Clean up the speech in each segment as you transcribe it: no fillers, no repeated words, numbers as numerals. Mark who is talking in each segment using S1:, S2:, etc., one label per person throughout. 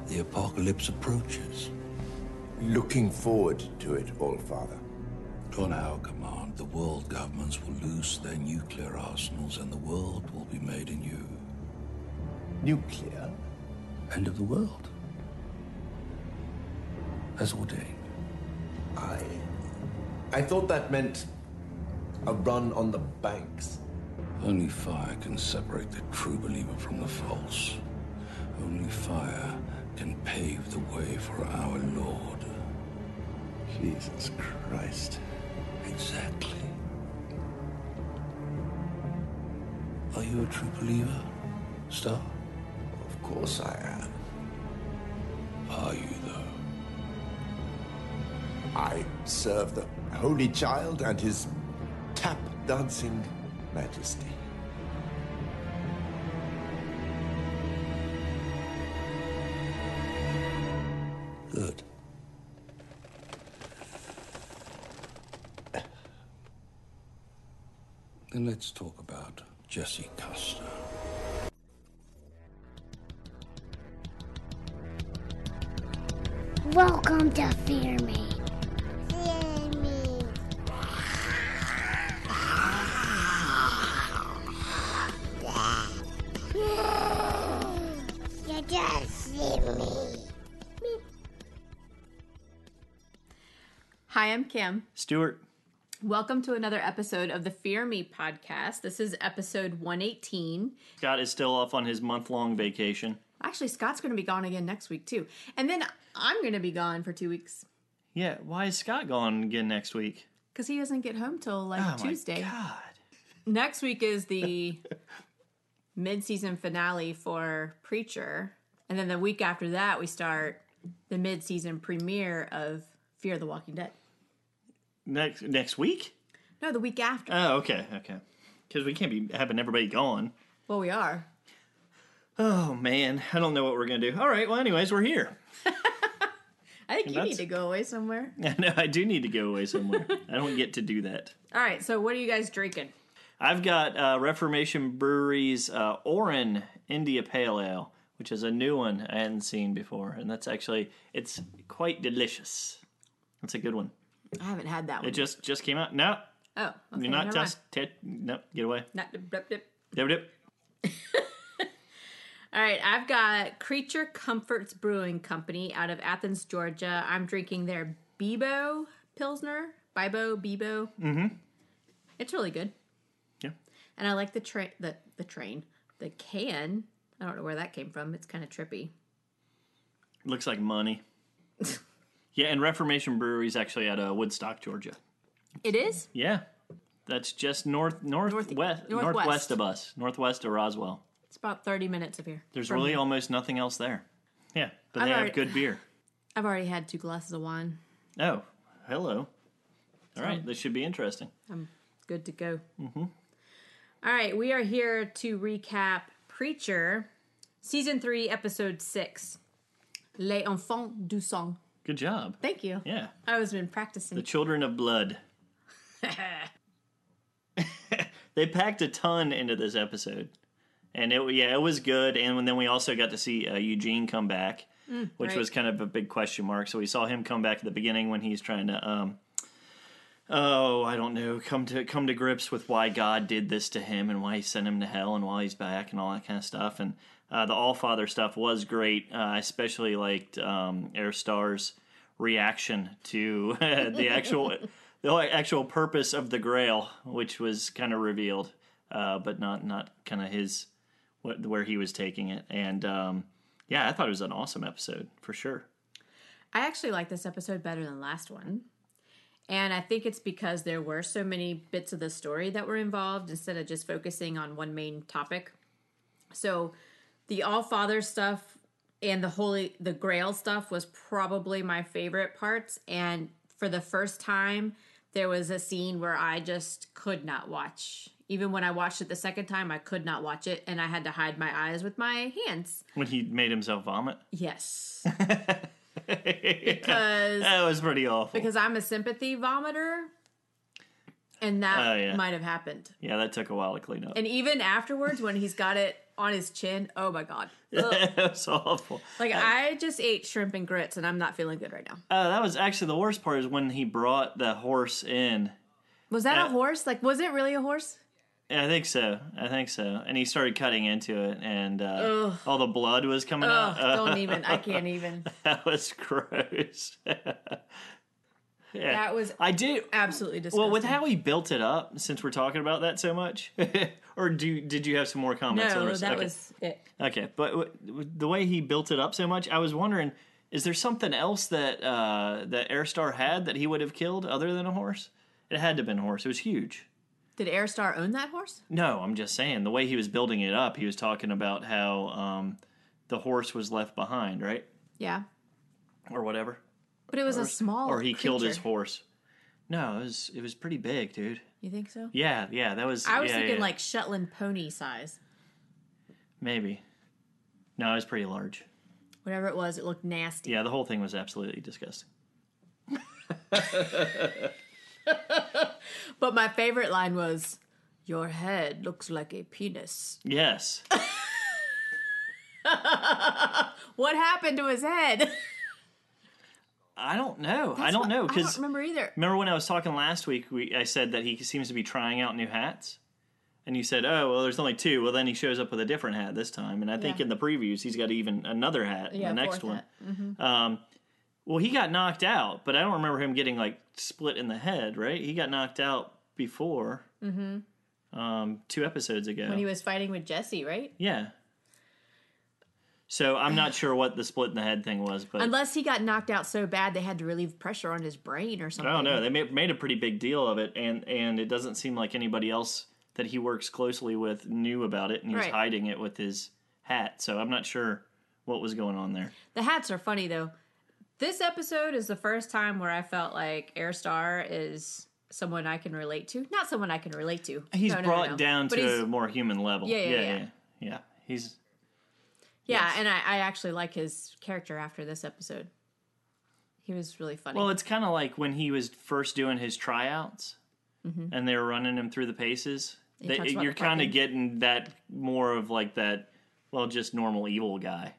S1: The apocalypse approaches.
S2: Looking forward to it, All-Father.
S1: On our command, the world governments will loose their nuclear arsenals and the world will be made anew.
S2: Nuclear?
S1: End of the world. As ordained.
S2: I thought that meant a run on the banks.
S1: Only fire can separate the true believer from the false. Only fire can pave the way for our Lord.
S2: Jesus Christ.
S1: Exactly. Are you a true believer, Star?
S2: Of course I am.
S1: Are you, though?
S2: I serve the Holy Child and his tap-dancing majesty.
S1: Good. Then let's talk about Jesse Custer.
S3: Welcome to Fear Me. Fear Me. You just see me.
S4: Hi, I'm Kim.
S5: Stuart.
S4: Welcome to another episode of the Fear Me podcast. This is episode 118.
S5: Scott is still off on his month-long vacation.
S4: Actually, Scott's going to be gone again next week, too. And then I'm going to be gone for 2 weeks.
S5: Yeah, why is Scott gone again next week?
S4: Because he doesn't get home till, Tuesday.
S5: My God.
S4: Next week is the mid-season finale for Preacher. And then the week after that, we start the mid-season premiere of Fear the Walking Dead.
S5: Next week?
S4: No, the week after.
S5: Oh, okay. Because we can't be having everybody gone.
S4: Well, we are.
S5: Oh, man. I don't know what we're going to do. All right, well, anyways, we're here.
S4: I think you need to go away somewhere.
S5: No, I do need to go away somewhere. I don't get to do that.
S4: All right, so what are you guys drinking?
S5: I've got Reformation Brewery's Orin India Pale Ale, which is a new one I hadn't seen before. And that's actually, it's quite delicious. It's a good one.
S4: I haven't had that one.
S5: It just came out. No.
S4: Oh, okay.
S5: You're not no, get away.
S4: Not
S5: Dip.
S4: All right, I've got Creature Comforts Brewing Company out of Athens, Georgia. I'm drinking their Bebo Pilsner. Bebo. Mm-hmm. It's really good.
S5: Yeah.
S4: And I like the can. I don't know where that came from. It's kind of trippy.
S5: Looks like money. Yeah, and Reformation Brewery is actually out of Woodstock, Georgia.
S4: It is?
S5: Yeah. That's just northwest of us. Northwest of Roswell.
S4: It's about 30 minutes of here.
S5: There's really almost nothing else there. Yeah, but they have good beer.
S4: I've already had 2 glasses of wine.
S5: Oh, hello. All right, this should be interesting.
S4: I'm good to go. Mm-hmm. All right, we are here to recap Preacher, Season 3, Episode 6, Les Enfants du Sang.
S5: Good job.
S4: Thank you.
S5: Yeah.
S4: I was been practicing.
S5: The Children of Blood. They packed a ton into this episode. And it was good. And then we also got to see Eugene come back, which was kind of a big question mark. So we saw him come back at the beginning when he's trying to, I don't know, come to grips with why God did this to him and why he sent him to hell and why he's back and all that kind of stuff. And the All-Father stuff was great. I especially liked Airstar's reaction to the actual purpose of the Grail, which was kind of revealed, but not kind of his where he was taking it. And I thought it was an awesome episode for sure.
S4: I actually like this episode better than the last one. And I think it's because there were so many bits of the story that were involved instead of just focusing on one main topic. So the All-Father stuff and the Grail stuff was probably my favorite parts. And for the first time, there was a scene where I just could not watch. Even when I watched it the second time, I could not watch it, and I had to hide my eyes with my hands.
S5: When he made himself vomit?
S4: Yes. Because
S5: that was pretty awful.
S4: Because I'm a sympathy vomiter, and that might have happened.
S5: Yeah, that took a while to clean up.
S4: And even afterwards, when he's got it on his chin. Oh my God. Ugh.
S5: It was awful.
S4: Like, I just ate shrimp and grits and I'm not feeling good right now.
S5: That was actually the worst part is when he brought the horse in.
S4: Was that a horse? Like, was it really a horse?
S5: Yeah, I think so. And he started cutting into it, and all the blood was coming out.
S4: Don't even. I can't even.
S5: That was gross. Yeah.
S4: That was absolutely disgusting.
S5: Well, with how he built it up, since we're talking about that so much, or did you have some more comments?
S4: No, that was it.
S5: Okay, but the way he built it up so much, I was wondering, is there something else that that Airstar had that he would have killed other than a horse? It had to have been a horse. It was huge.
S4: Did Airstar own that horse?
S5: No, I'm just saying, the way he was building it up, he was talking about how the horse was left behind, right?
S4: Yeah.
S5: Or whatever.
S4: But it was a small
S5: Or he killed his
S4: creature.
S5: horse. No, it was pretty big, dude.
S4: You think so?
S5: Yeah, that was...
S4: I was thinking like Shetland pony size.
S5: Maybe. No, it was pretty large.
S4: Whatever it was, it looked nasty.
S5: Yeah, the whole thing was absolutely disgusting.
S4: But my favorite line was, "Your head looks like a penis."
S5: Yes.
S4: What happened to his head?
S5: I don't know. I
S4: I
S5: don't know.
S4: don't remember either.
S5: Remember when I was talking last week, I said that he seems to be trying out new hats? And you said, oh, well, there's only two. Well, then he shows up with a different hat this time. And I think in the previews, he's got even another hat, the next one.
S4: Mm-hmm.
S5: Well, he got knocked out, but I don't remember him getting, like, split in the head, right? He got knocked out before, 2 episodes ago.
S4: When he was fighting with Jesse, right?
S5: Yeah. So I'm not sure what the split in the head thing was, but
S4: Unless he got knocked out so bad they had to relieve pressure on his brain or something.
S5: I don't know. They made a pretty big deal of it, and it doesn't seem like anybody else that he works closely with knew about it, and he was hiding it with his hat. So I'm not sure what was going on there.
S4: The hats are funny, though. This episode is the first time where I felt like Airstar is someone I can relate to. Not someone I can relate to.
S5: He's
S4: No.
S5: brought down
S4: But
S5: to
S4: he's-
S5: a more human level.
S4: Yeah.
S5: He's
S4: Yeah, and I actually like his character after this episode. He was really funny.
S5: well. It's kind of like when he was first doing his tryouts, and they were running him through the paces.
S4: He talks about
S5: You're
S4: the
S5: kind of
S4: parking.
S5: getting that more of like that. Well, just normal evil guy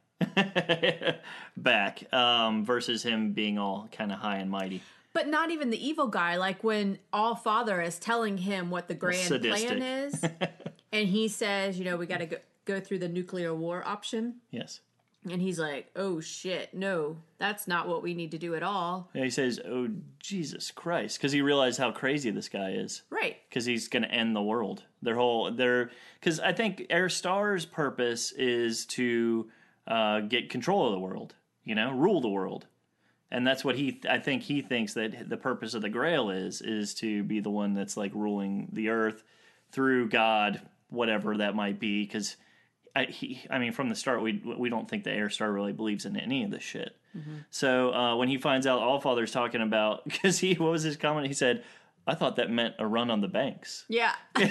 S5: back versus him being all kind of high and mighty.
S4: But not even the evil guy. Like when All Father is telling him what the grand
S5: Sadistic.
S4: plan is, and he says, we got to go through the nuclear war option.
S5: Yes.
S4: And he's like, oh shit, no, that's not what we need to do at all.
S5: Yeah, he says, "Oh Jesus Christ," because he realized how crazy this guy is.
S4: Right.
S5: Because he's going to end the world. Because I think Airstar's purpose is to get control of the world. Rule the world, and that's what I think he thinks that the purpose of the Grail is to be the one that's like ruling the earth through God, whatever that might be. Because I mean, from the start, we don't think the Airstar really believes in any of this shit. Mm-hmm. So when he finds out Allfather's talking about, because what was his comment? He said, "I thought that meant a run on the banks."
S4: Yeah.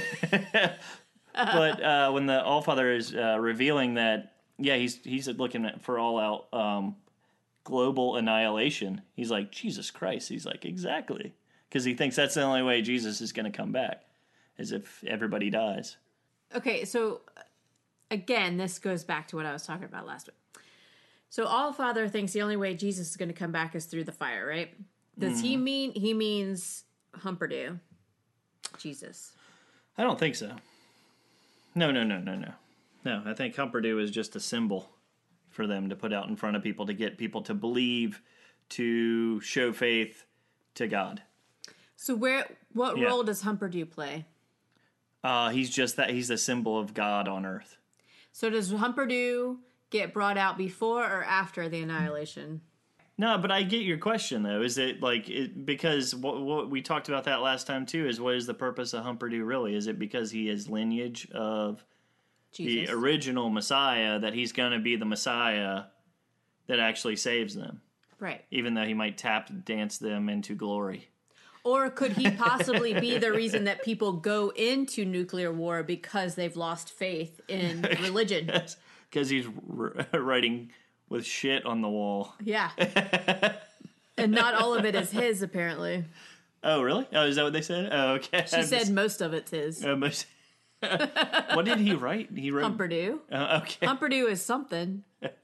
S5: But when the Allfather is revealing that, he's looking for all out global annihilation. He's like, Jesus Christ. He's like, exactly, because he thinks that's the only way Jesus is going to come back, is if everybody dies.
S4: Okay, so again, this goes back to what I was talking about last week. So All Father thinks the only way Jesus is going to come back is through the fire, right? Does he means Humperdew, Jesus?
S5: I don't think so. No. No, I think Humperdew is just a symbol for them to put out in front of people to get people to believe, to show faith to God.
S4: So what role does Humperdew play?
S5: He's the symbol of God on Earth.
S4: So does Humperdew get brought out before or after the annihilation?
S5: No, but I get your question though. Is it because what we talked about that last time too? Is what is the purpose of Humperdew really? Is it because he is lineage of
S4: Jesus.
S5: the original Messiah, that he's going to be the Messiah that actually saves them,
S4: Right.
S5: even though he might tap dance them into glory?
S4: Or could he possibly be the reason that people go into nuclear war because they've lost faith in religion?
S5: Because he's writing with shit on the wall.
S4: Yeah. And not all of it is his, apparently.
S5: Oh, really? Oh, is that what they said? Oh, okay.
S4: She said most of it's his.
S5: What did he write? He wrote
S4: Humperdew.
S5: Okay.
S4: Humperdew is something.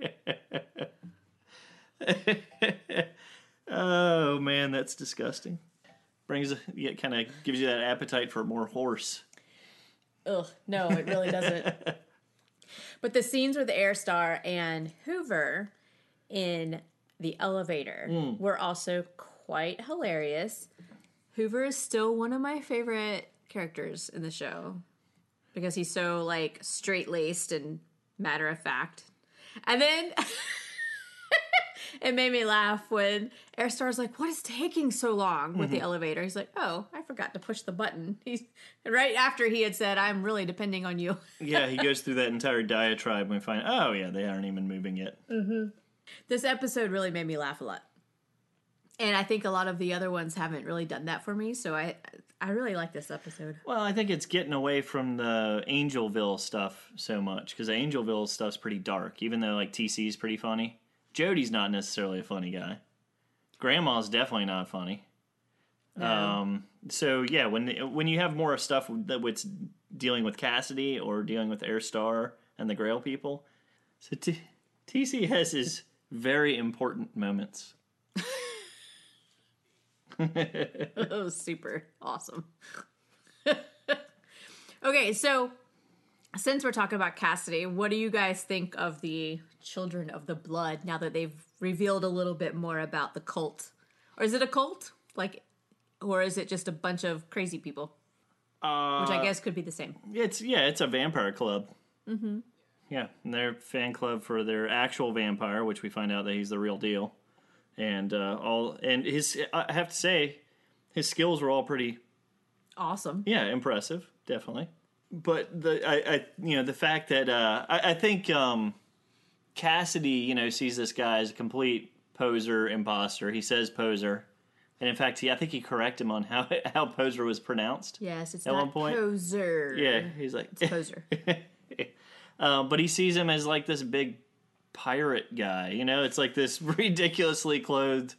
S5: Oh man, that's disgusting. Kind of gives you that appetite for more horse.
S4: Ugh, no, it really doesn't. But the scenes with Airstar and Hoover in the elevator were also quite hilarious. Hoover is still one of my favorite characters in the show because he's so like straight-laced and matter of fact. And then it made me laugh when Airstar's like, "What is taking so long with the elevator?" He's like, "Oh, I forgot to push the button." He's right after he had said, "I'm really depending on you."
S5: Yeah, he goes through that entire diatribe and we find, oh yeah, they aren't even moving yet.
S4: This episode really made me laugh a lot. And I think a lot of the other ones haven't really done that for me, so I really like this episode.
S5: Well, I think it's getting away from the Angelville stuff so much, because the Angelville stuff's pretty dark, even though like TC's pretty funny. Jody's not necessarily a funny guy. Grandma's definitely not funny.
S4: No.
S5: So yeah, when you have more stuff that's dealing with Cassidy or dealing with Airstar and the Grail people, so TC has his very important moments.
S4: It was super awesome. Okay, so since we're talking about Cassidy, what do you guys think of the Children of the Blood now that they've revealed a little bit more about the cult? Or is it a cult? Or is it just a bunch of crazy people? Which I guess could be the same.
S5: It's a vampire club. Mm-hmm. Yeah, and they're a fan club for their actual vampire, which we find out that he's the real deal. And I have to say, his skills were all pretty
S4: Awesome.
S5: Yeah, impressive, definitely. But the fact that I think Cassidy, sees this guy as a complete poser, imposter. He says poser, and in fact, I think he corrected him on how poser was pronounced.
S4: Yes, it's
S5: at
S4: not
S5: one point.
S4: poser.
S5: Yeah, he's like
S4: It's poser.
S5: but he sees him as like this big pirate guy. It's like this ridiculously clothed,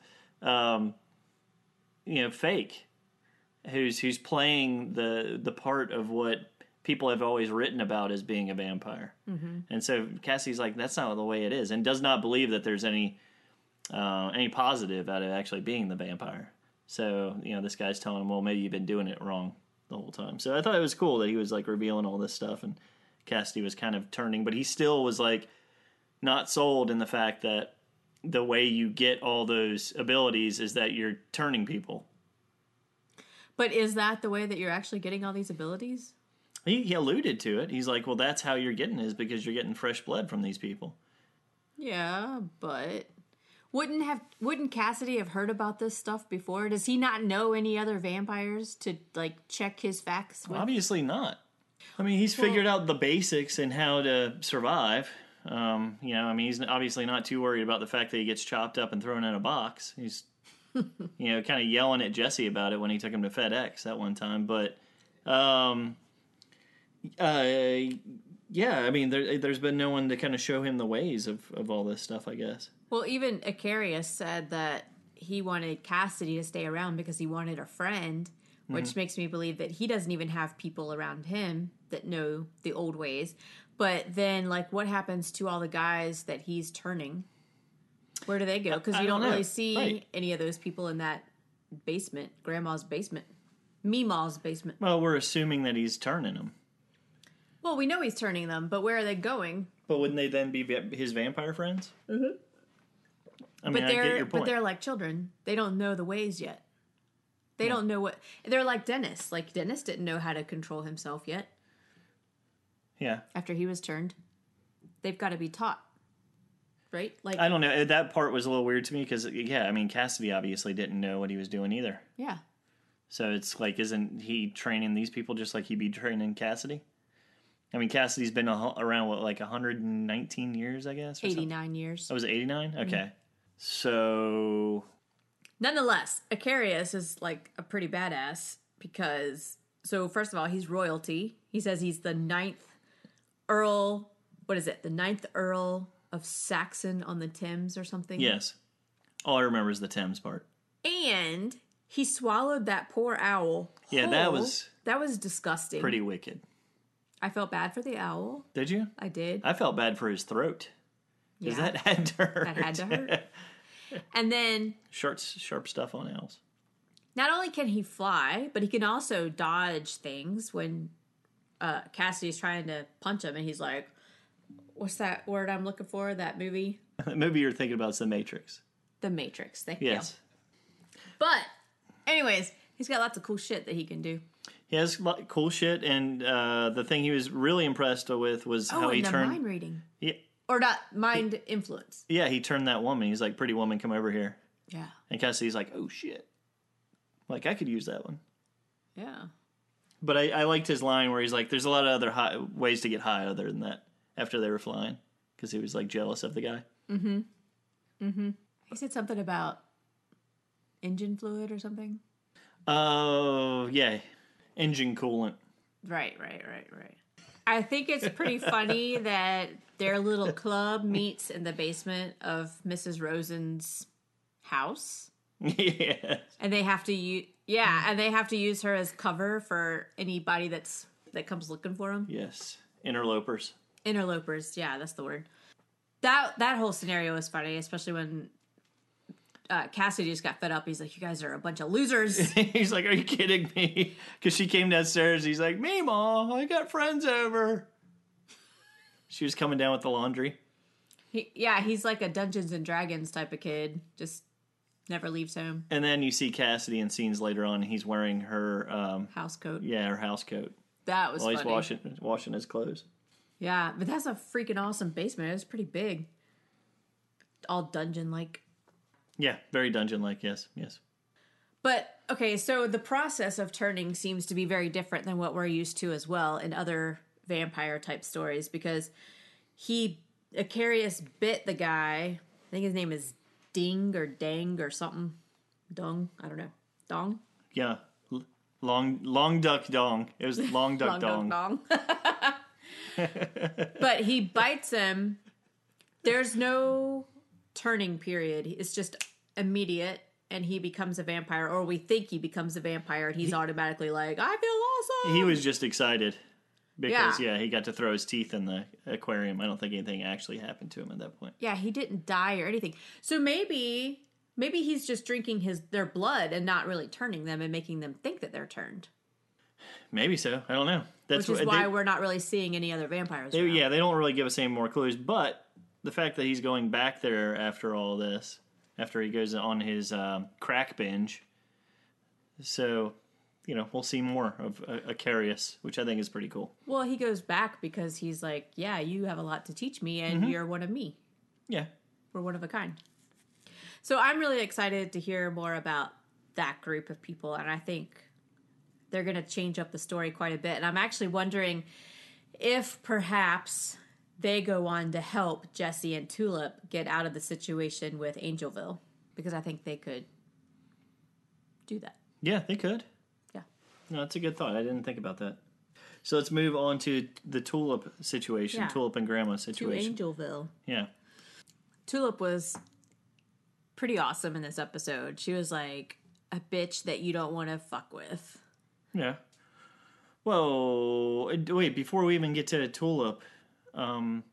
S5: fake, who's playing the part of what people have always written about as being a vampire. Mm-hmm. And so Cassie's like, that's not the way it is, and does not believe that there's any positive out of actually being the vampire. So, this guy's telling him, well, maybe you've been doing it wrong the whole time. So I thought it was cool that he was like revealing all this stuff, and Cassidy was kind of turning, but he still was like not sold in the fact that the way you get all those abilities is that you're turning people.
S4: But is that the way that you're actually getting all these abilities?
S5: He alluded to it. He's like, well, that's how you're getting it, is because you're getting fresh blood from these people.
S4: Yeah, but wouldn't Cassidy have heard about this stuff before? Does he not know any other vampires to like check his facts with?
S5: Obviously not. I mean, he's figured out the basics and how to survive. He's obviously not too worried about the fact that he gets chopped up and thrown in a box. He's, kind of yelling at Jesse about it when he took him to FedEx that one time. But, there's been no one to kind of show him the ways of all this stuff, I guess.
S4: Well, even Icarius said that he wanted Cassidy to stay around because he wanted a friend, which makes me believe that he doesn't even have people around him that know the old ways. But then, what happens to all the guys that he's turning? Where do they go? Because you don't really see any of those people in that basement, Grandma's basement, Meemaw's basement.
S5: Well, we're assuming that he's turning them.
S4: Well, we know he's turning them, but where are they going?
S5: But wouldn't they then be his vampire friends? Mm-hmm. I get your point.
S4: But they're like children. They don't know the ways yet. They don't know what... They're like Dennis. Like, Dennis didn't know how to control himself yet.
S5: Yeah.
S4: After he was turned. They've got to be taught. Right?
S5: I don't know. That part was a little weird to me because, Cassidy obviously didn't know what he was doing either.
S4: Yeah.
S5: So it's like, isn't he training these people just like he'd be training Cassidy? I mean, Cassidy's been around, 119 years, I guess?
S4: 89 years.
S5: Oh, was it 89? Okay.
S4: Mm-hmm.
S5: So...
S4: Nonetheless, Icarius is, a pretty badass because... So, first of all, he's royalty. He says he's the 9th Earl... What is it? The 9th Earl of Saxon on the Thames or something?
S5: Yes. All I remember is the Thames part.
S4: And he swallowed that poor owl whole.
S5: Yeah, that was...
S4: That was disgusting.
S5: Pretty wicked.
S4: I felt bad for the owl.
S5: Did you?
S4: I did.
S5: I felt bad for his throat. Because that had to hurt.
S4: That had to hurt. And then...
S5: Sharp stuff on owls.
S4: Not only can he fly, but he can also dodge things when Cassidy's trying to punch him, and he's like, what's that word I'm looking for? That movie?
S5: The movie you're thinking about is The Matrix.
S4: The Matrix, thank you.
S5: Yes.
S4: But, anyways, he's got lots of cool shit that he can do.
S5: He has cool shit, and the thing he was really impressed with was how he turned...
S4: mind reading.
S5: Yeah.
S4: Or not, mind influence.
S5: Yeah, he turned that woman. He's like, pretty woman, come over here.
S4: Yeah.
S5: And Cassidy's like, oh, shit. Like, I could use that one.
S4: Yeah.
S5: But I liked his line where he's like, there's a lot of other ways to get high other than that after they were flying. Because he was, like, jealous of the guy.
S4: Mm-hmm. Mm-hmm. He said something about engine fluid or something.
S5: Oh, yeah. Engine coolant.
S4: Right. I think it's pretty funny that their little club meets in the basement of Mrs. Rosen's house.
S5: Yeah.
S4: And they have to use her as cover for anybody that comes looking for them.
S5: Yes. Interlopers.
S4: Interlopers, yeah, that's the word. That whole scenario is funny, especially when Cassidy just got fed up. He's like, you guys are a bunch of losers.
S5: He's like, are you kidding me? Because she came downstairs. He's like, Meemaw, I got friends over. She was coming down with the laundry.
S4: He's like a Dungeons and Dragons type of kid. Just never leaves home.
S5: And then you see Cassidy in scenes later on. He's wearing her...
S4: house coat.
S5: Yeah, her house coat.
S4: That was funny.
S5: While he's washing his clothes.
S4: Yeah, but that's a freaking awesome basement. It was pretty big. All dungeon-like.
S5: Yeah, very dungeon-like, yes.
S4: But, okay, so the process of turning seems to be very different than what we're used to as well in other vampire-type stories, because Icarius bit the guy. I think his name is Ding or Dang or something. Dung? I don't know. Dong?
S5: Yeah. Long duck dong. It was long duck dong.
S4: Dong. But he bites him. There's no turning period. It's just immediate, and he becomes a vampire, or we think he becomes a vampire, and he's automatically like, I feel awesome.
S5: He was just excited because, he got to throw his teeth in the aquarium. I don't think anything actually happened to him at that point.
S4: Yeah, he didn't die or anything. So maybe he's just drinking their blood and not really turning them and making them think that they're turned.
S5: Maybe so. I don't know.
S4: Which is why we're not really seeing any other vampires.
S5: They don't really give us any more clues. But the fact that he's going back there after all this, after he goes on his crack binge, so, we'll see more of Icarius, which I think is pretty cool.
S4: Well, he goes back because he's like, yeah, you have a lot to teach me, and you're one of me.
S5: Yeah.
S4: We're one of a kind. So I'm really excited to hear more about that group of people, and I think they're going to change up the story quite a bit. And I'm actually wondering if perhaps they go on to help Jesse and Tulip get out of the situation with Angelville, because I think they could do that.
S5: Yeah, they could.
S4: Yeah.
S5: No, that's a good thought. I didn't think about that. So let's move on to the Tulip situation,
S4: Yeah.
S5: Tulip and Grandma situation.
S4: To Angelville.
S5: Yeah.
S4: Tulip was pretty awesome in this episode. She was like a bitch that you don't want to fuck with.
S5: Yeah. Well, wait, before we even get to Tulip, don't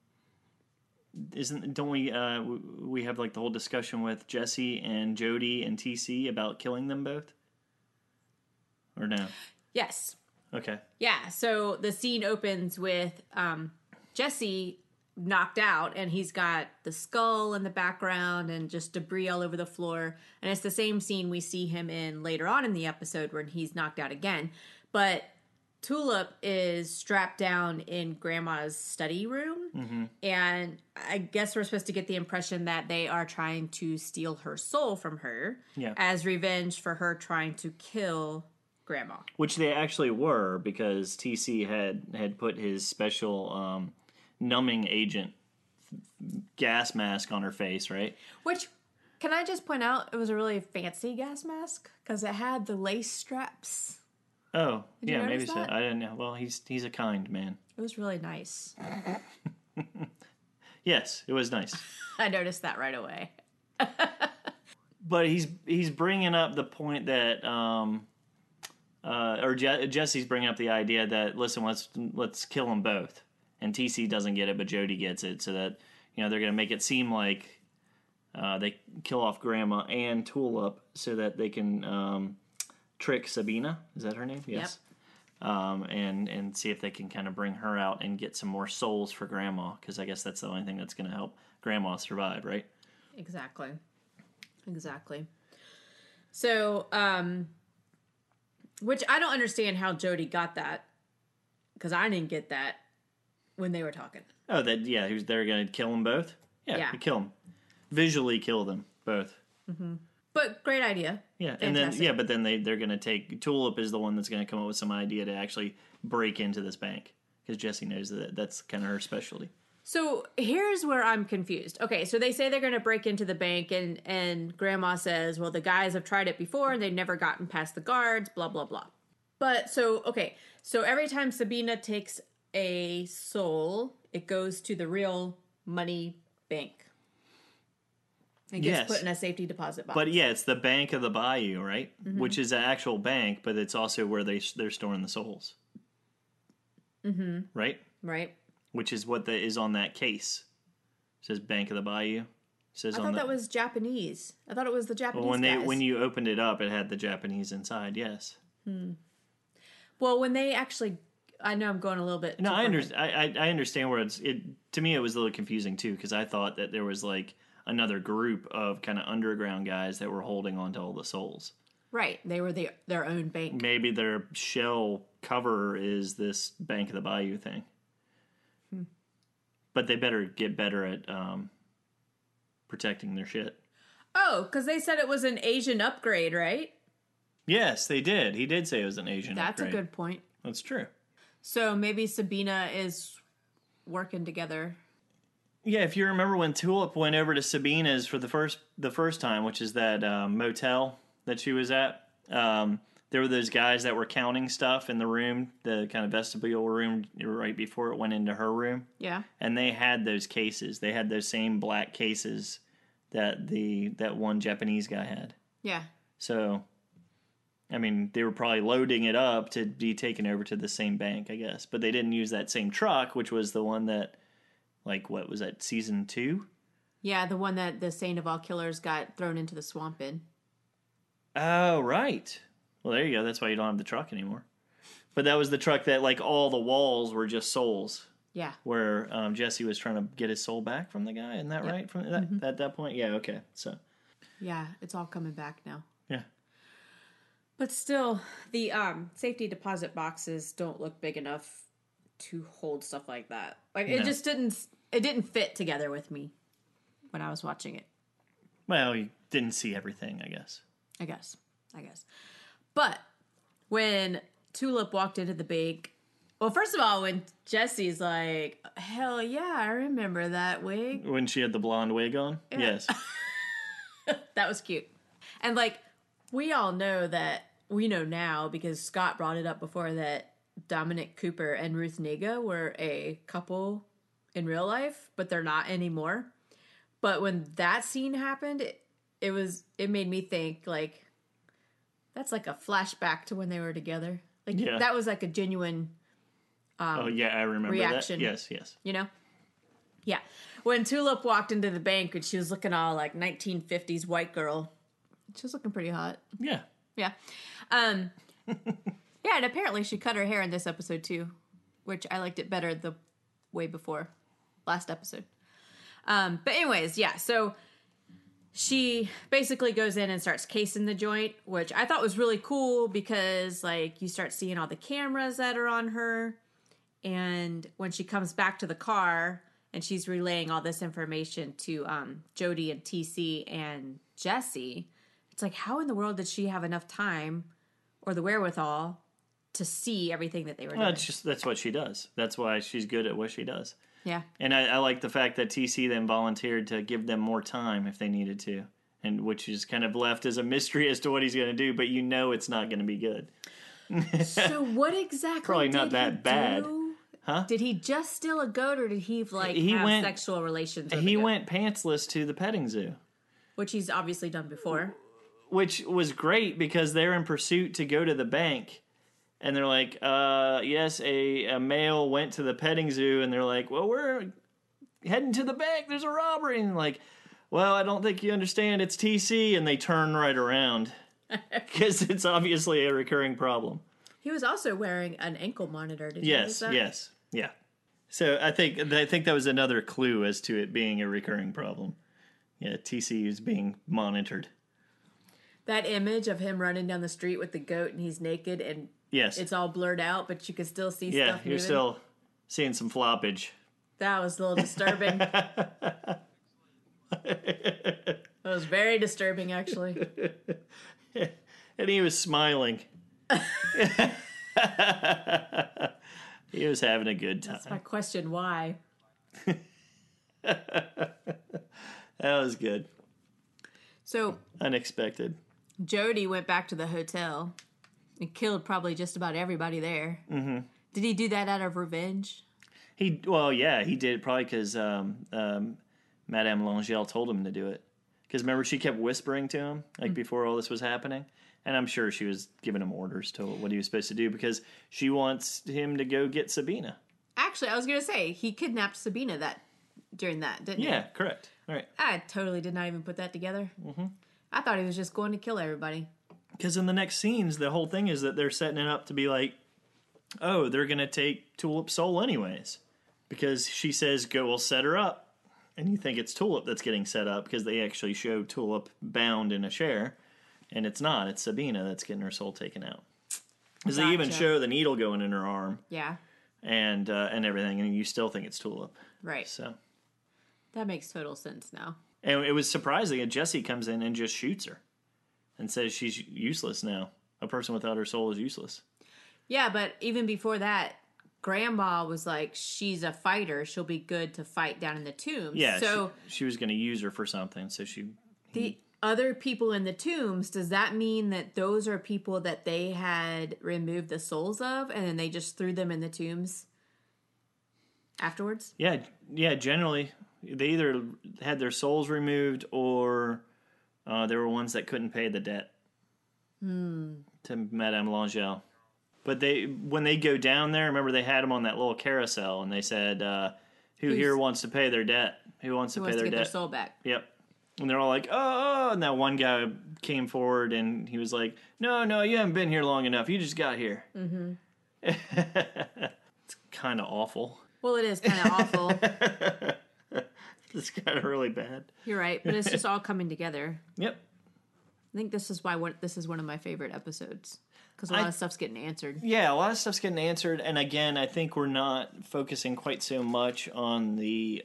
S5: we have like the whole discussion with Jesse and Jody and TC about killing them both? Or no?
S4: Yes.
S5: Okay.
S4: Yeah, so the scene opens with Jesse knocked out, and he's got the skull in the background and just debris all over the floor. And it's the same scene we see him in later on in the episode when he's knocked out again. But Tulip is strapped down in Grandma's study room, and I guess we're supposed to get the impression that they are trying to steal her soul from her as revenge for her trying to kill Grandma.
S5: Which they actually were, because TC had put his special numbing agent gas mask on her face, right?
S4: Which, can I just point out, it was a really fancy gas mask because it had the lace straps.
S5: Oh,
S4: Did you
S5: yeah, maybe
S4: notice
S5: so.
S4: that?
S5: I didn't know. Well, he's a kind man.
S4: It was really nice.
S5: Yes, it was nice.
S4: I noticed that right away.
S5: But he's bringing up the point that Jesse's bringing up the idea that, listen, let's kill them both. And TC doesn't get it, but Jody gets it, so that, they're going to make it seem like they kill off Grandma and Tulip so that they can trick Sabina. Is that her name? Yes. Yep. And see if they can kind of bring her out and get some more souls for Grandma, because I guess that's the only thing that's going to help Grandma survive, right?
S4: Exactly. So, which I don't understand how Jody got that, because I didn't get that when they were talking.
S5: Oh, they're going to kill them both? Yeah. Kill them. Visually kill them both.
S4: Mm-hmm. But great idea.
S5: Yeah,
S4: Fantastic.
S5: but then they're going to take... Tulip is the one that's going to come up with some idea to actually break into this bank, because Jesse knows that's kind of her specialty.
S4: So here's where I'm confused. Okay, so they say they're going to break into the bank, and Grandma says, well, the guys have tried it before, and they've never gotten past the guards, blah, blah, blah. But, so every time Sabina takes a soul, it goes to the real money bank. It gets put in a safety deposit box.
S5: But it's the Bank of the Bayou, right? Mm-hmm. Which is an actual bank, but it's also where they're storing the souls.
S4: Mm-hmm.
S5: Right?
S4: Right.
S5: Which is what is on that case. It says Bank of the Bayou.
S4: I thought that was Japanese. I thought it was the Japanese guys.
S5: When you opened it up, it had the Japanese inside, yes.
S4: Well, when they actually... I know I'm going a little bit...
S5: No, I understand where to me, it was a little confusing, too, because I thought that there was, another group of kind of underground guys that were holding on to all the souls.
S4: Right. They were their own bank.
S5: Maybe their shell cover is this Bank of the Bayou thing. But they better get better at protecting their shit.
S4: Oh, because they said it was an Asian upgrade, right?
S5: Yes, they did. He did say it was an Asian upgrade.
S4: That's a good point.
S5: That's true.
S4: So maybe Sabina is working together.
S5: Yeah, if you remember when Tulip went over to Sabina's for the first time, which is that motel that she was at, there were those guys that were counting stuff in the room, the kind of vestibule room right before it went into her room.
S4: Yeah.
S5: And they had those cases. They had those same black cases that that one Japanese guy had.
S4: Yeah. So,
S5: I mean, they were probably loading it up to be taken over to the same bank, I guess. But they didn't use that same truck, which was the one that, what was that, season 2?
S4: Yeah, the one that the Saint of all killers got thrown into the swamp in.
S5: Oh, right. Well, there you go. That's why you don't have the truck anymore. But that was the truck that, all the walls were just souls.
S4: Yeah.
S5: Where Jesse was trying to get his soul back from the guy. Isn't that right? From at that point? Yeah, okay. So.
S4: Yeah, it's all coming back now.
S5: Yeah.
S4: But still, the safety deposit boxes don't look big enough to hold stuff like that. It just didn't fit together with me when I was watching it.
S5: Well, you didn't see everything, I guess.
S4: I guess. But when Tulip walked into the bank, well, first of all, when Jesse's like, hell yeah, I remember that wig.
S5: When she had the blonde wig on? Yeah. Yes.
S4: That was cute. And we all know that, we know now because Scott brought it up before, that Dominic Cooper and Ruth Negga were a couple in real life, but they're not anymore. But when that scene happened, it made me think, that's a flashback to when they were together. That was a genuine
S5: oh, yeah, I remember
S4: reaction.
S5: That. Yes.
S4: Yeah. When Tulip walked into the bank and she was looking all 1950s white girl, she was looking pretty hot.
S5: Yeah.
S4: Yeah. Yeah, and apparently she cut her hair in this episode too, which I liked it better the way before last episode. But anyways, yeah, so she basically goes in and starts casing the joint, which I thought was really cool because you start seeing all the cameras that are on her. And when she comes back to the car and she's relaying all this information to Jody and TC and Jesse, it's how in the world did she have enough time or the wherewithal to see everything that they were doing?
S5: That's what she does. That's why she's good at what she does.
S4: Yeah.
S5: And I like the fact that TC then volunteered to give them more time if they needed to, and which is kind of left as a mystery as to what he's going to do, but it's not going to be good.
S4: So what exactly
S5: Probably not that bad.
S4: Do?
S5: Huh?
S4: Did he just steal a goat, or did he have sexual relations with
S5: He went pantsless to the petting zoo.
S4: Which he's obviously done before.
S5: Which was great because they're in pursuit to go to the bank, And they're like, yes, a male went to the petting zoo, and they're like, well, we're heading to the back. There's a robbery. And like, well, I don't think you understand. It's TC. And they turn right around because it's obviously a recurring problem.
S4: He was also wearing an ankle monitor. Did you notice that?
S5: Yes. Yeah. So I think that was another clue as to it being a recurring problem. Yeah, TC is being monitored.
S4: That image of him running down the street with the goat and he's naked and
S5: Yes.
S4: it's all blurred out, but you can still see
S5: Yeah,
S4: stuff
S5: you're
S4: moving.
S5: still seeing some floppage.
S4: That was a little disturbing. That was very disturbing, actually.
S5: And he was smiling. He was having a good time.
S4: That's my question, why?
S5: That was good.
S4: So
S5: Unexpected.
S4: Jody went back to the hotel and killed probably just about everybody there. Mm-hmm. Did he do that out of revenge?
S5: He did it probably because Madame Langell told him to do it. Because remember, she kept whispering to him before all this was happening, and I'm sure she was giving him orders to what he was supposed to do because she wants him to go get Sabina.
S4: Actually, I was going to say he kidnapped Sabina during that, didn't he?
S5: Yeah, correct. All right.
S4: I totally did not even put that together. Mm-hmm. I thought he was just going to kill everybody.
S5: Because in the next scenes, the whole thing is that they're setting it up to be like, oh, they're going to take Tulip's soul anyways. Because she says, go, we'll set her up. And you think it's Tulip that's getting set up because they actually show Tulip bound in a chair. And it's not. It's Sabina that's getting her soul taken out. Because they even show the needle going in her arm.
S4: Yeah.
S5: And everything. And you still think it's Tulip.
S4: Right.
S5: So
S4: that makes total sense now.
S5: And it was surprising that Jesse comes in and just shoots her. And says she's useless now. A person without her soul is useless.
S4: Yeah, but even before that, Grandma was like, she's a fighter. She'll be good to fight down in the tombs.
S5: Yeah,
S4: so
S5: she was going to use her for something. So
S4: the other people in the tombs, does that mean that those are people that they had removed the souls of and then they just threw them in the tombs afterwards?
S5: Yeah, generally. They either had their souls removed or there were ones that couldn't pay the debt to Madame Langell. But when they go down there, remember they had them on that little carousel, and they said, "Who here wants to pay their debt? Who wants to pay their
S4: get
S5: debt?
S4: Their soul back?"
S5: Yep. And they're all like, "Oh!" And that one guy came forward, and he was like, "No, you haven't been here long enough. You just got here." Mm-hmm. It's kind of awful.
S4: Well, it is kind of awful.
S5: It's kind of really bad.
S4: You're right, but it's just all coming together.
S5: Yep.
S4: I think this is why this is one of my favorite episodes. Because a lot of stuff's getting answered.
S5: Yeah, a lot of stuff's getting answered, and again, I think we're not focusing quite so much on the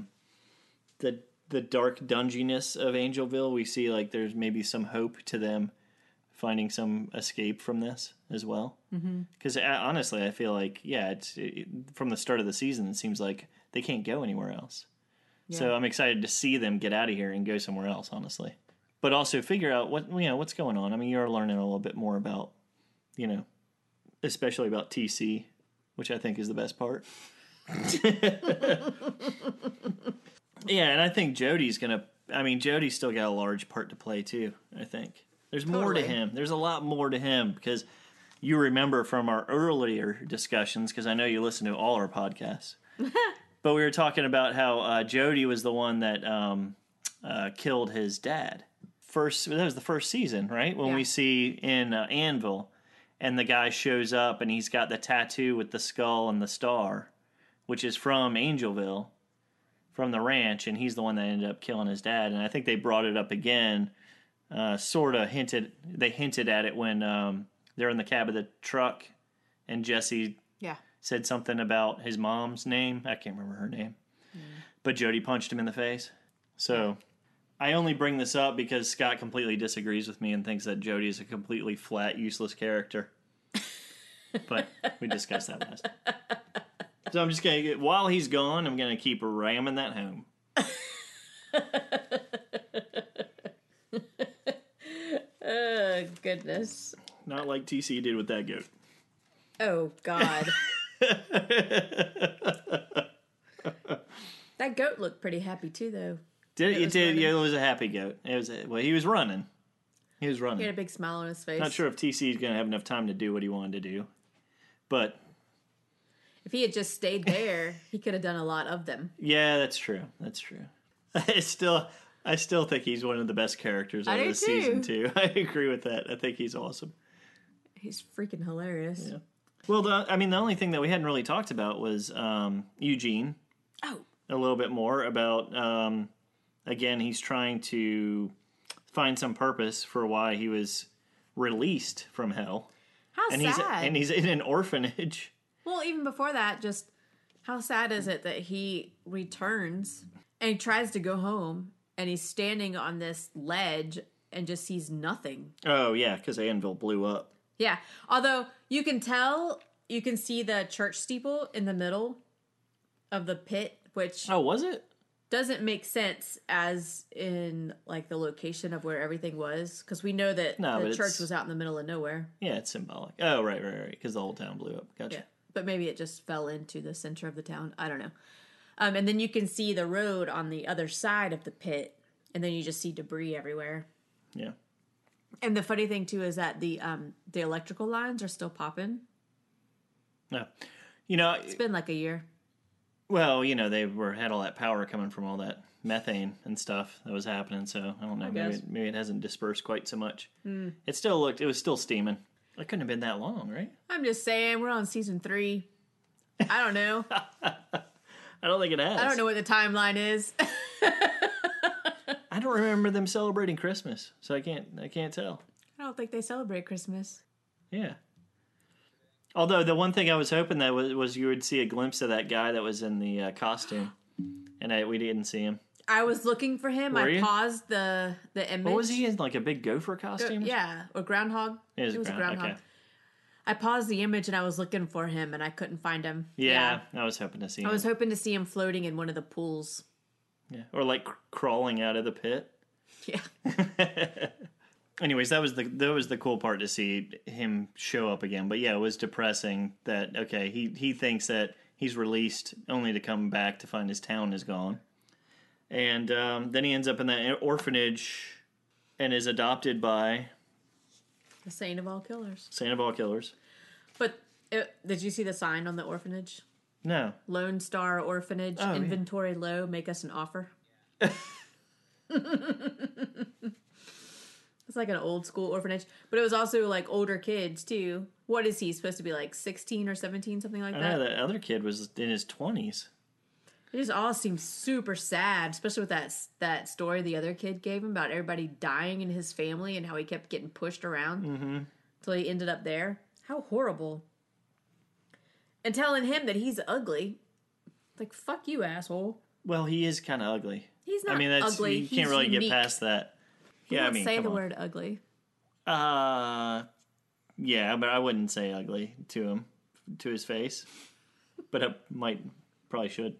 S5: dark dunginess of Angelville. We see like there's maybe some hope to them finding some escape from this as well. Because honestly, I feel like from the start of the season, it seems like they can't go anywhere else. Yeah. So I'm excited to see them get out of here and go somewhere else. Honestly, but also figure out what's going on. I mean, you're learning a little bit more about. Especially about TC, which I think is the best part. Yeah, and I think Jody's Jody's still got a large part to play too, I think. There's more to him. There's a lot more to him because you remember from our earlier discussions, because I know you listen to all our podcasts, but we were talking about how Jody was the one that killed his dad. That was the first season, right? When we see in Anvil. And the guy shows up, and he's got the tattoo with the skull and the star, which is from Angelville, from the ranch, and he's the one that ended up killing his dad. And I think they brought it up again, they hinted at it when they're in the cab of the truck, and Jesse said something about his mom's name. I can't remember her name. But Jody punched him in the face. So I only bring this up because Scott completely disagrees with me and thinks that Jody is a completely flat, useless character. But we discussed that last. So I'm just going to, while he's gone, I'm going to keep ramming that home.
S4: Oh, goodness.
S5: Not like TC did with that goat.
S4: Oh, God. That goat looked pretty happy, too, though.
S5: It did. Yeah, it was a happy goat. He was running. He was running.
S4: He had a big smile on his face.
S5: Not sure if TC is going to have enough time to do what he wanted to do. But
S4: If he had just stayed there, he could have done a lot of them.
S5: yeah, that's true. That's true. I still think he's one of the best characters of this season too. I agree with that. I think he's awesome.
S4: He's freaking hilarious.
S5: Yeah. Well, the only thing that we hadn't really talked about was Eugene.
S4: Oh.
S5: A little bit more about, again, he's trying to find some purpose for why he was released from hell.
S4: How sad.
S5: He's in an orphanage.
S4: Well, even before that, just how sad is it that he returns and he tries to go home and he's standing on this ledge and just sees nothing.
S5: Oh, yeah, because Anvil blew up.
S4: Yeah. Although you can see the church steeple in the middle of the pit, which
S5: Oh, was it?
S4: doesn't make sense as in like the location of where everything was, because we know that the church was out in the middle of nowhere.
S5: Yeah, it's symbolic. Oh, right, because the whole town blew up. Gotcha.
S4: Yeah. But maybe it just fell into the center of the town. I don't know. And then you can see the road on the other side of the pit, and then you just see debris everywhere.
S5: Yeah.
S4: And the funny thing too is that the electrical lines are still popping.
S5: No.
S4: It's been like a year.
S5: Well, they had all that power coming from all that methane and stuff that was happening, so I don't know. Maybe it hasn't dispersed quite so much. It was still steaming. It couldn't have been that long, right?
S4: I'm just saying, we're on season 3. I don't know.
S5: I don't think it has.
S4: I don't know what the timeline is.
S5: I don't remember them celebrating Christmas, so I can't tell.
S4: I don't think they celebrate Christmas.
S5: Yeah. Although the one thing I was hoping that was you would see a glimpse of that guy that was in the costume, and we didn't see him.
S4: I was looking for him.
S5: Were you?
S4: Paused the image.
S5: What was he in? Like a big gopher costume?
S4: Yeah, or groundhog.
S5: It was
S4: a groundhog.
S5: Okay.
S4: I paused the image and I was looking for him and I couldn't find him.
S5: Yeah. I was hoping to see him.
S4: I was hoping to see him floating in one of the pools.
S5: Yeah, or like crawling out of the pit.
S4: Yeah.
S5: Anyways, that was the cool part to see him show up again. But yeah, it was depressing that he thinks that he's released only to come back to find his town is gone, and then he ends up in that orphanage and is adopted by
S4: The Saint of All Killers.
S5: Saint of All Killers.
S4: But did you see the sign on the orphanage?
S5: No.
S4: Lone Star Orphanage, inventory low, make us an offer. It's like an old school orphanage, but it was also like older kids too. What is he supposed to be, like 16 or 17, something like that?
S5: I know that other kid was in his 20s.
S4: It just all seems super sad, especially with that story the other kid gave him about everybody dying in his family and how he kept getting pushed around until he ended up there. How horrible. And telling him that he's ugly. Like, fuck you, asshole.
S5: Well, he is kind of ugly.
S4: He's not ugly.
S5: You can't really get past that.
S4: You don't say the word ugly.
S5: Yeah, but I wouldn't say ugly to him, to his face. But I probably should.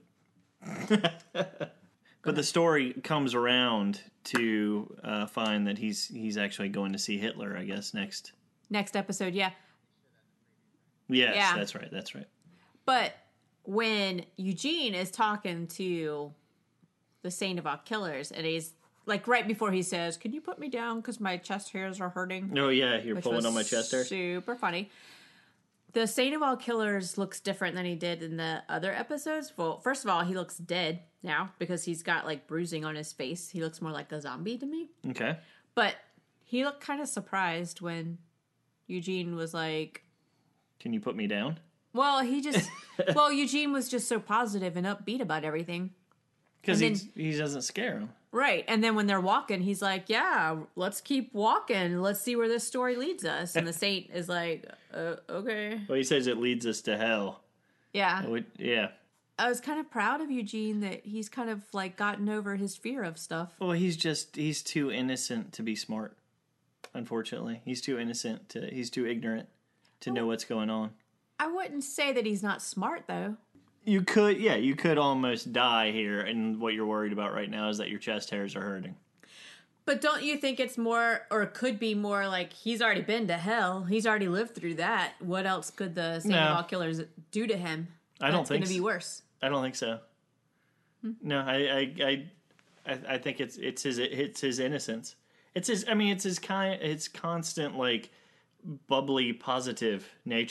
S5: But the story comes around to find that he's actually going to see Hitler, I guess, next
S4: episode. Yeah.
S5: Yes,
S4: Yeah.
S5: That's right.
S4: But when Eugene is talking to the Saint of All Killers, and he's like right before he says, "Can you put me down because my chest hairs are hurting?"
S5: Oh yeah, you're
S4: Which
S5: pulling
S4: was
S5: on my chest hair.
S4: Super funny. The Saint of All Killers looks different than he did in the other episodes. Well, first of all, he looks dead now because he's got like bruising on his face. He looks more like a zombie to me.
S5: Okay.
S4: But he looked kind of surprised when Eugene was like,
S5: "Can you put me down?"
S4: Well, Eugene was just so positive and upbeat about everything.
S5: Because he doesn't scare him.
S4: Right. And then when they're walking, he's like, yeah, let's keep walking. Let's see where this story leads us. And the Saint is like, okay.
S5: Well, he says it leads us to hell.
S4: Yeah.
S5: Yeah.
S4: I was kind of proud of Eugene that he's kind of like gotten over his fear of stuff.
S5: Well, he's too innocent to be smart. Unfortunately, he's too innocent he's too ignorant to know what's going on.
S4: I wouldn't say that he's not smart though.
S5: You could almost die here, and what you're worried about right now is that your chest hairs are hurting.
S4: But don't you think it's more, or could be more like he's already been to hell? He's already lived through that. What else could the Saint of All Killers do to him?
S5: I don't think
S4: it's going to be worse.
S5: I don't think so. No, I think it's his innocence. It's his constant like bubbly positive nature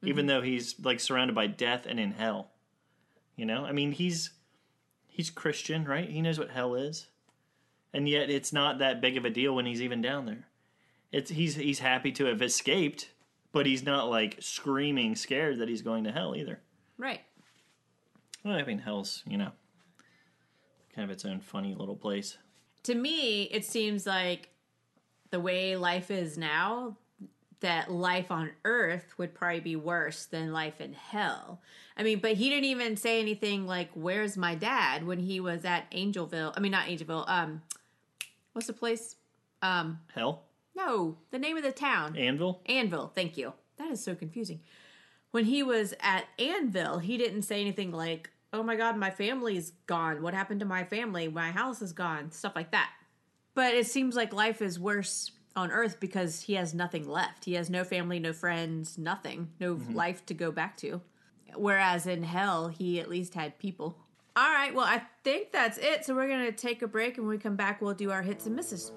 S5: even though he's like surrounded by death and in hell. You know, I mean, he's Christian, right? He knows what hell is, and yet it's not that big of a deal when he's even down there. He's happy to have escaped, but he's not like screaming scared that he's going to hell either.
S4: Right.
S5: Well, I mean, hell's, you know, kind of its own funny little place.
S4: To me, it seems like the way life is now, that life on Earth would probably be worse than life in hell. I mean, but he didn't even say anything like, "Where's my dad?" when he was at Angelville. I mean, not Angelville. What's the place?
S5: Hell?
S4: No, the name of the town.
S5: Anvil?
S4: Anvil. Thank you. That is so confusing. When he was at Anvil, he didn't say anything like, "Oh my God, my family's gone. What happened to my family? My house is gone." Stuff like that. But it seems like life is worse on Earth because he has nothing left. He has no family, no friends, nothing. No life to go back to. Whereas in hell, he at least had people. All right, well, I think that's it. So we're going to take a break, and when we come back, we'll do our hits and misses.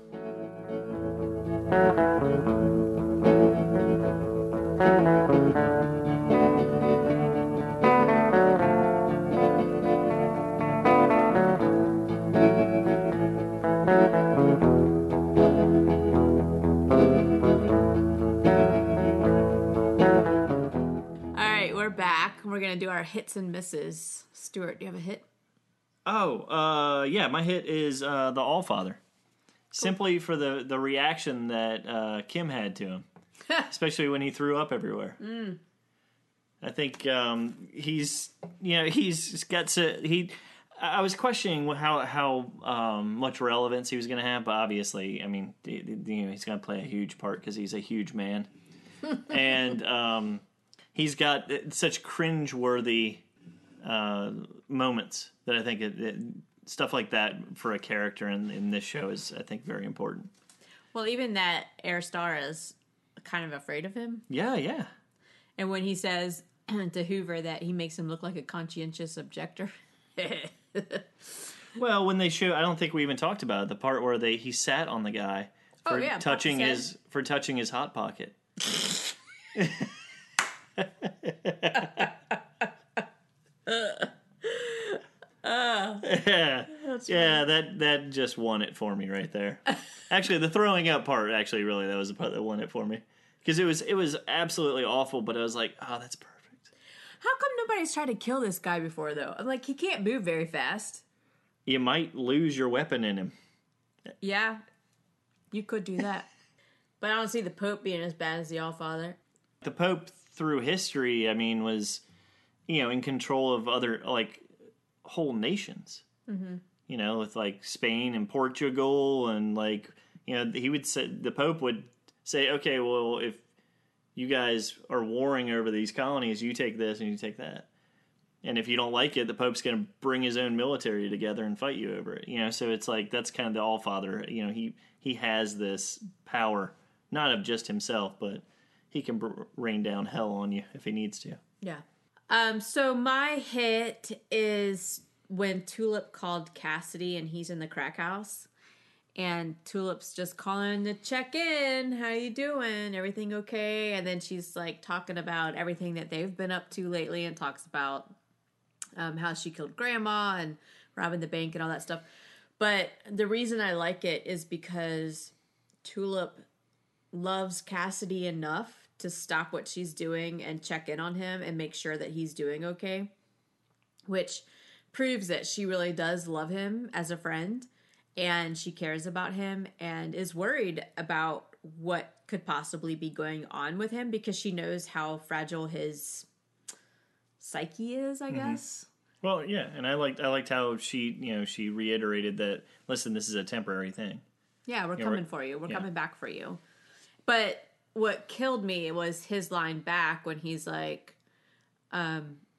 S4: We're going to do our hits and misses. Stuart, do you have a hit?
S5: Yeah, my hit is the Allfather. Cool. Simply for the reaction that Kim had to him. Especially when he threw up everywhere. I think he's got to... I was questioning how much relevance he was going to have, but obviously, I mean, he's going to play a huge part because he's a huge man. And... he's got such cringe-worthy moments that I think stuff like that for a character in this show is, I think, very important.
S4: Well, even that Star is kind of afraid of him.
S5: Yeah.
S4: And when he says to Hoover that he makes him look like a conscientious objector.
S5: Well, when they show, I don't think we even talked about it, the part where he sat on the guy for touching his hot pocket. That just won it for me right there. Actually, the throwing up part, that was the part that won it for me, because it was absolutely awful. But I was like, oh, that's perfect.
S4: How come nobody's tried to kill this guy before, though? I'm like, he can't move very fast.
S5: You might lose your weapon in him.
S4: Yeah, you could do that. But I don't see the Pope being as bad as the Allfather.
S5: The Pope, through history, I mean, was, in control of other, like, whole nations. Mm-hmm. With, like, Spain and Portugal, and, like, he would say, the Pope would say, okay, well, if you guys are warring over these colonies, you take this and you take that. And if you don't like it, the Pope's going to bring his own military together and fight you over it. So it's like, that's kind of the Allfather. He has this power, not of just himself, but he can rain down hell on you if he needs to.
S4: Yeah. So my hit is when Tulip called Cassidy and he's in the crack house. And Tulip's just calling to check in. How you doing? Everything okay? And then she's like talking about everything that they've been up to lately, and talks about how she killed Grandma and robbing the bank and all that stuff. But the reason I like it is because Tulip loves Cassidy enough to stop what she's doing and check in on him and make sure that he's doing okay, which proves that she really does love him as a friend, and she cares about him and is worried about what could possibly be going on with him, because she knows how fragile his psyche is, I guess.
S5: Well, yeah, and I liked how she reiterated that, listen, this is a temporary thing.
S4: Yeah, we're coming for you. We're coming back for you. But what killed me was his line back when he's like, now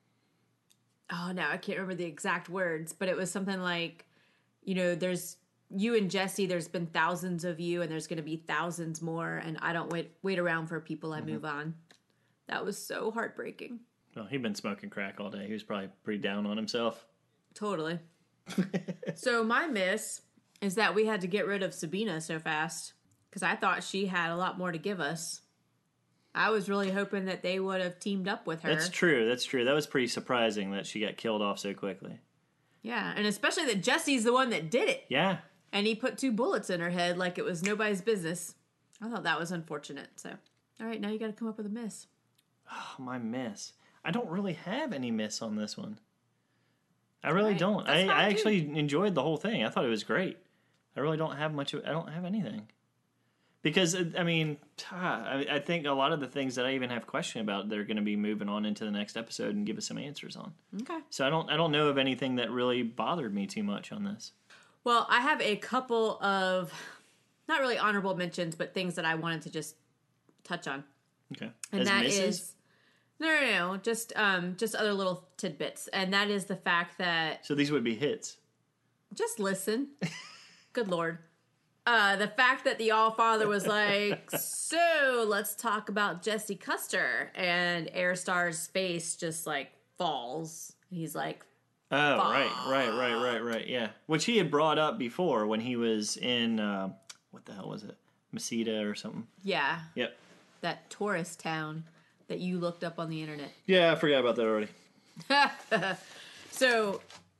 S4: I can't remember the exact words, but it was something like, there's you and Jesse, there's been thousands of you, and there's going to be thousands more, and I don't wait around for people, I move on. That was so heartbreaking.
S5: Well, he'd been smoking crack all day. He was probably pretty down on himself.
S4: Totally. So my miss is that we had to get rid of Sabina so fast, because I thought she had a lot more to give us. I was really hoping that they would have teamed up with her.
S5: That's true. That was pretty surprising that she got killed off so quickly.
S4: Yeah, and especially that Jesse's the one that did it.
S5: Yeah.
S4: And he put 2 bullets in her head like it was nobody's business. I thought that was unfortunate. So, all right, now you got to come up with a miss.
S5: Oh, my miss. I don't really have any miss on this one. I really don't. I actually enjoyed the whole thing. I thought it was great. I really don't have much. I don't have anything. Because, I mean, I think a lot of the things that I even have question about, they're going to be moving on into the next episode and give us some answers on.
S4: Okay.
S5: So I don't know of anything that really bothered me too much on this.
S4: Well, I have a couple of, not really honorable mentions, but things that I wanted to just touch on.
S5: Okay.
S4: And
S5: As
S4: that
S5: misses?
S4: is, no, just other little tidbits. And that is the fact that,
S5: So these would be hits.
S4: just listen. Good Lord. The fact that the Allfather was like, so let's talk about Jesse Custer, and Airstar's face just like falls. He's like,
S5: Oh, right. Yeah. Which he had brought up before when he was in, what the hell was it? Mesita or something.
S4: yeah,
S5: Yep.
S4: that tourist town that you looked up on the internet.
S5: Yeah, I forgot about that already.
S4: So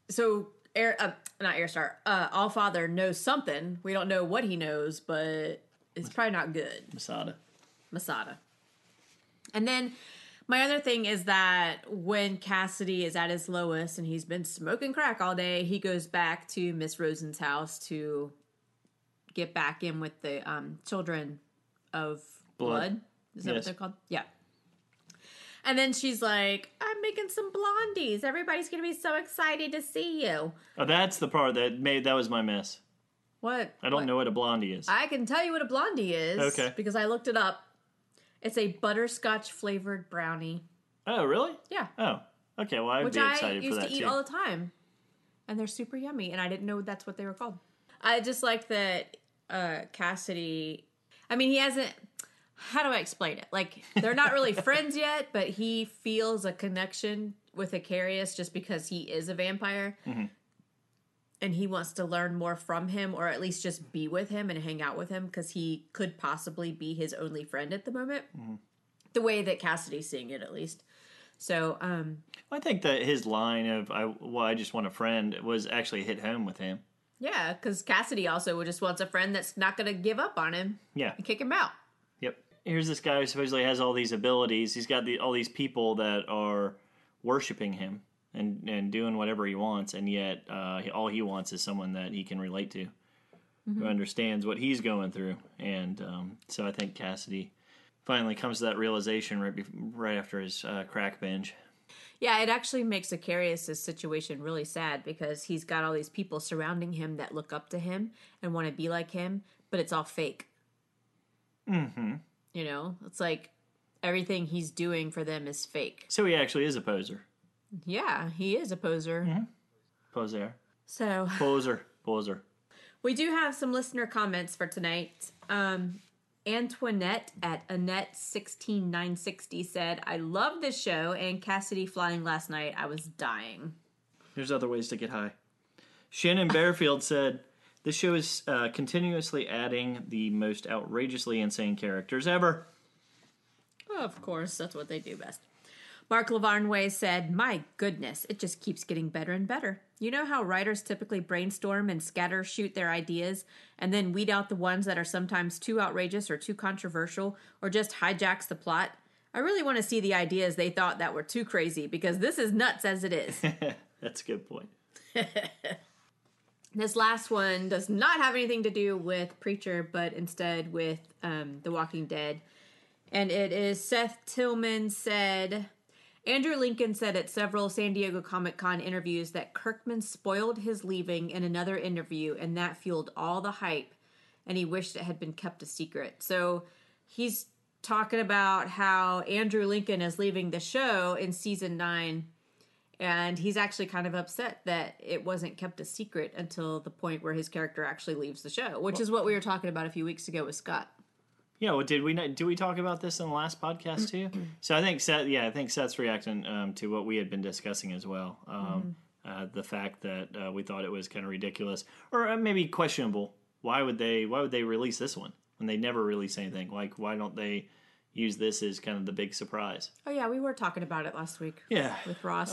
S4: not Airstar. Allfather knows something. We don't know what he knows, but it's probably not good. Masada. And then my other thing is that when Cassidy is at his lowest and he's been smoking crack all day, he goes back to Miss Rosen's house to get back in with the children of blood. Is that what
S5: Yes.
S4: they're called? Yeah. And then she's like, I'm making some blondies. Everybody's going to be so excited to see you.
S5: Oh, that's the part that was my miss.
S4: What?
S5: I don't know what a blondie is.
S4: I can tell you what a blondie is.
S5: Okay.
S4: Because I looked it up. It's a butterscotch flavored brownie.
S5: Oh, really?
S4: Yeah.
S5: Oh, okay. Well, I'd
S4: Which
S5: be
S4: I
S5: excited for
S4: used
S5: that
S4: to eat
S5: too.
S4: all the time. And they're super yummy. And I didn't know that's what they were called. I just like that Cassidy... I mean, he hasn't... How do I explain it? Like, they're not really friends yet, but he feels a connection with Icarius just because he is a vampire.
S5: Mm-hmm.
S4: And he wants to learn more from him, or at least just be with him and hang out with him, because he could possibly be his only friend at the moment.
S5: Mm-hmm.
S4: The way that Cassidy's seeing it, at least. So,
S5: I think that his line of I just want a friend was actually hit home with him.
S4: yeah, because Cassidy also just wants a friend that's not going to give up on him
S5: Yeah.
S4: and kick him out.
S5: Yep. Here's this guy who supposedly has all these abilities. He's got all these people that are worshiping him and doing whatever he wants, and yet all he wants is someone that he can relate to, who understands what he's going through. And so I think Cassidy finally comes to that realization right after his crack binge.
S4: Yeah, it actually makes Icarius' situation really sad, because he's got all these people surrounding him that look up to him and want to be like him, but it's all fake.
S5: Mm-hmm.
S4: You know, it's like everything he's doing for them is fake.
S5: So he actually is a poser.
S4: Yeah, he is a poser.
S5: Poser.
S4: So
S5: Poser.
S4: we do have some listener comments for tonight. Antoinette at Annette16960 said, I love this show, and Cassidy flying last night, I was dying.
S5: There's other ways to get high. Shannon Bearfield said, this show is continuously adding the most outrageously insane characters ever.
S4: Of course, that's what they do best. Mark Lavarnway said, my goodness, it just keeps getting better and better. You know how writers typically brainstorm and scattershoot their ideas and then weed out the ones that are sometimes too outrageous or too controversial or just hijacks the plot? I really want to see the ideas they thought that were too crazy, because this is nuts as it is.
S5: That's a good point.
S4: This last one does not have anything to do with Preacher, but instead with The Walking Dead. And it is Seth Tillman said, Andrew Lincoln said at several San Diego Comic-Con interviews that Kirkman spoiled his leaving in another interview, and that fueled all the hype, and he wished it had been kept a secret. So he's talking about how Andrew Lincoln is leaving the show in season 9, and he's actually kind of upset that it wasn't kept a secret until the point where his character actually leaves the show, which is what we were talking about a few weeks ago with Scott.
S5: Yeah, well, did we talk about this in the last podcast too? So I think Seth's reacting to what we had been discussing as well. The fact that we thought it was kind of ridiculous, or maybe questionable. Why would they release this one when they never release anything? Like, why don't they, use this as kind of the big surprise.
S4: Oh, yeah, we were talking about it last week.
S5: Yeah.
S4: With Ross.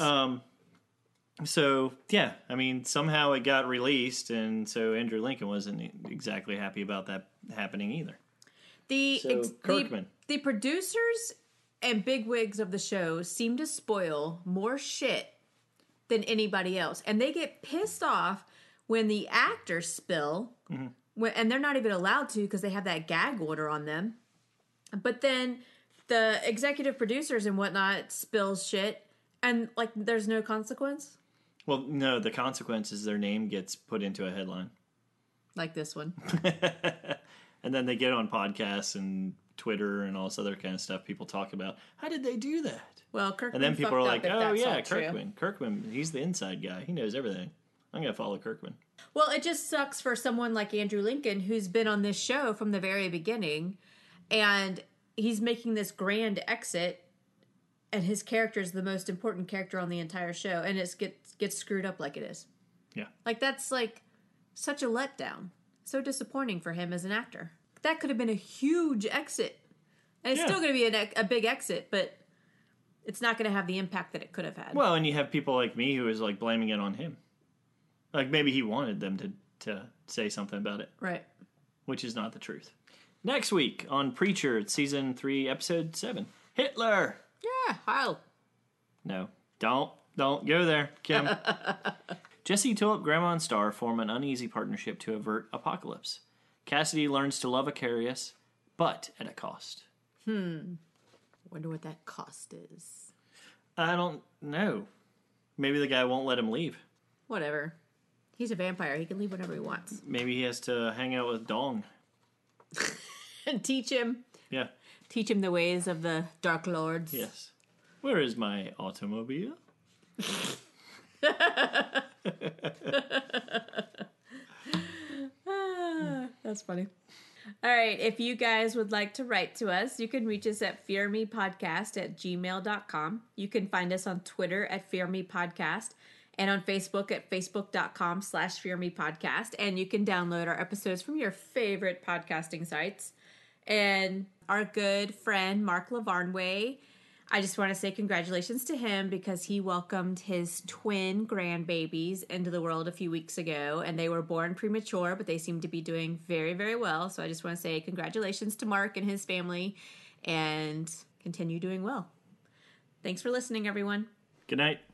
S5: So, yeah, I mean, somehow it got released, and so Andrew Lincoln wasn't exactly happy about that happening either. Kirkman.
S4: The producers and bigwigs of the show seem to spoil more shit than anybody else. And they get pissed off when the actors spill, and they're not even allowed to because they have that gag order on them. But then the executive producers and whatnot spill shit, and, like, there's no consequence.
S5: Well, no, the consequence is their name gets put into a headline.
S4: Like this one.
S5: And then they get on podcasts and Twitter and all this other kind of stuff people talk about. How did they do that?
S4: Well, Kirkman.
S5: And then people are like, oh, yeah,
S4: Kirkman.
S5: Kirkman, he's the inside guy. He knows everything. I'm going to follow Kirkman.
S4: Well, it just sucks for someone like Andrew Lincoln, who's been on this show from the very beginning, and he's making this grand exit, and his character is the most important character on the entire show, and it gets screwed up like it is.
S5: Yeah.
S4: Like, that's, like, such a letdown. So disappointing for him as an actor. That could have been a huge exit. And it's still going to be a big exit, but it's not going to have the impact that it could have had.
S5: Well, and you have people like me who is, like, blaming it on him. Like, maybe he wanted them to say something about it.
S4: Right.
S5: Which is not the truth. Next week on Preacher, it's Season 3, Episode 7. Hitler!
S4: Yeah, Heil.
S5: No. Don't go there, Kim. Jesse, Tulip, Grandma, and Star form an uneasy partnership to avert apocalypse. Cassidy learns to love Icarius, but at a cost.
S4: Wonder what that cost is.
S5: I don't know. Maybe the guy won't let him leave.
S4: Whatever. He's a vampire. He can leave whenever he wants.
S5: Maybe he has to hang out with Dong.
S4: And teach him.
S5: Yeah.
S4: Teach him the ways of the Dark Lords.
S5: Yes. Where is my automobile?
S4: That's funny. All right. If you guys would like to write to us, you can reach us at fearmepodcast@gmail.com. You can find us on Twitter at fearmepodcast and on Facebook at facebook.com/fearmepodcast. And you can download our episodes from your favorite podcasting sites. And our good friend, Mark Lavarnway, I just want to say congratulations to him because he welcomed his twin grandbabies into the world a few weeks ago, and they were born premature, but they seem to be doing very, very well. So I just want to say congratulations to Mark and his family, and continue doing well. Thanks for listening, everyone.
S5: Good night.